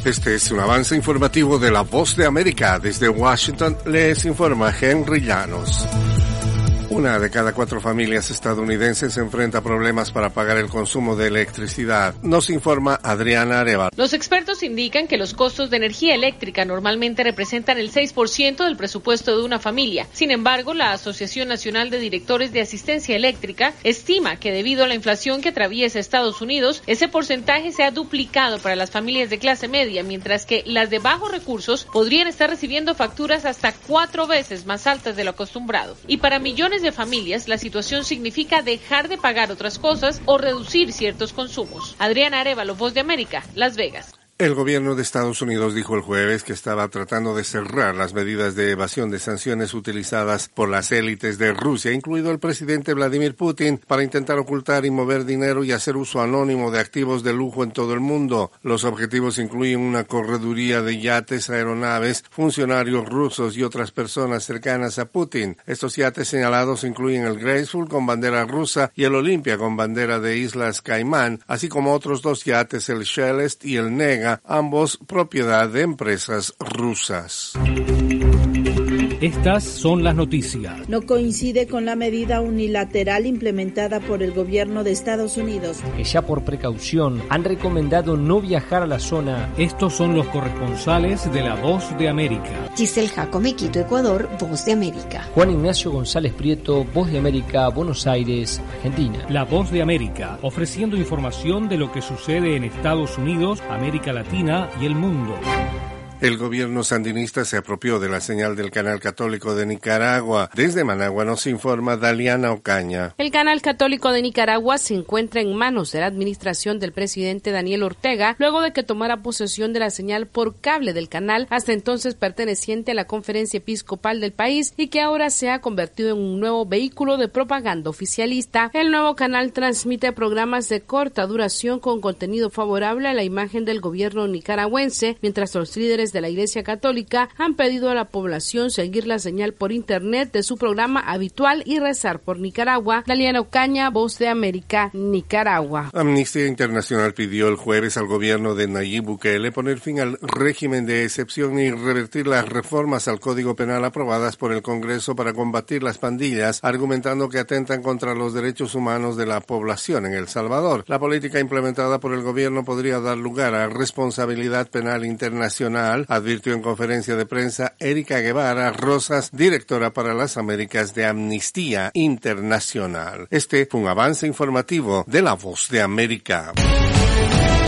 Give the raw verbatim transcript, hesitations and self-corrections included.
Este es un avance informativo de La Voz de América. Desde Washington les informa Henry Llanos. Una de cada cuatro familias estadounidenses enfrenta a problemas para pagar el consumo de electricidad. Nos informa Adriana Arevalo. Los expertos indican que los costos de energía eléctrica normalmente representan el seis por ciento del presupuesto de una familia. Sin embargo, la Asociación Nacional de Directores de Asistencia Eléctrica estima que debido a la inflación que atraviesa Estados Unidos, ese porcentaje se ha duplicado para las familias de clase media, mientras que las de bajos recursos podrían estar recibiendo facturas hasta cuatro veces más altas de lo acostumbrado. Y para millones de familias, la situación significa dejar de pagar otras cosas o reducir ciertos consumos. Adriana Arevalo, Voz de América, Las Vegas. El gobierno de Estados Unidos dijo el jueves que estaba tratando de cerrar las medidas de evasión de sanciones utilizadas por las élites de Rusia, incluido el presidente Vladimir Putin, para intentar ocultar y mover dinero y hacer uso anónimo de activos de lujo en todo el mundo. Los objetivos incluyen una correduría de yates, aeronaves, funcionarios rusos y otras personas cercanas a Putin. Estos yates señalados incluyen el Graceful con bandera rusa y el Olympia con bandera de Islas Caimán, así como otros dos yates, el Shelest y el Nega, ambos propiedad de empresas rusas. Estas son las noticias. No coincide con la medida unilateral implementada por el gobierno de Estados Unidos, que ya por precaución han recomendado no viajar a la zona. Estos son los corresponsales de La Voz de América. Giselle Jacome, Quito, Ecuador, Voz de América. Juan Ignacio González Prieto, Voz de América, Buenos Aires, Argentina. La Voz de América, ofreciendo información de lo que sucede en Estados Unidos, América Latina y el mundo. El gobierno sandinista se apropió de la señal del canal católico de Nicaragua. Desde Managua nos informa Daliana Ocaña. El canal católico de Nicaragua se encuentra en manos de la administración del presidente Daniel Ortega, luego de que tomara posesión de la señal por cable del canal, hasta entonces perteneciente a la Conferencia Episcopal del país, y que ahora se ha convertido en un nuevo vehículo de propaganda oficialista. El nuevo canal transmite programas de corta duración con contenido favorable a la imagen del gobierno nicaragüense, mientras los líderes de la Iglesia Católica han pedido a la población seguir la señal por internet de su programa habitual y rezar por Nicaragua. Daliana Ocaña, Voz de América, Nicaragua. Amnistía Internacional pidió el jueves al gobierno de Nayib Bukele poner fin al régimen de excepción y revertir las reformas al Código Penal aprobadas por el Congreso para combatir las pandillas, argumentando que atentan contra los derechos humanos de la población en El Salvador. La política implementada por el gobierno podría dar lugar a responsabilidad penal internacional, advirtió en conferencia de prensa Erika Guevara Rosas, directora para las Américas de Amnistía Internacional. Este fue un avance informativo de La Voz de América.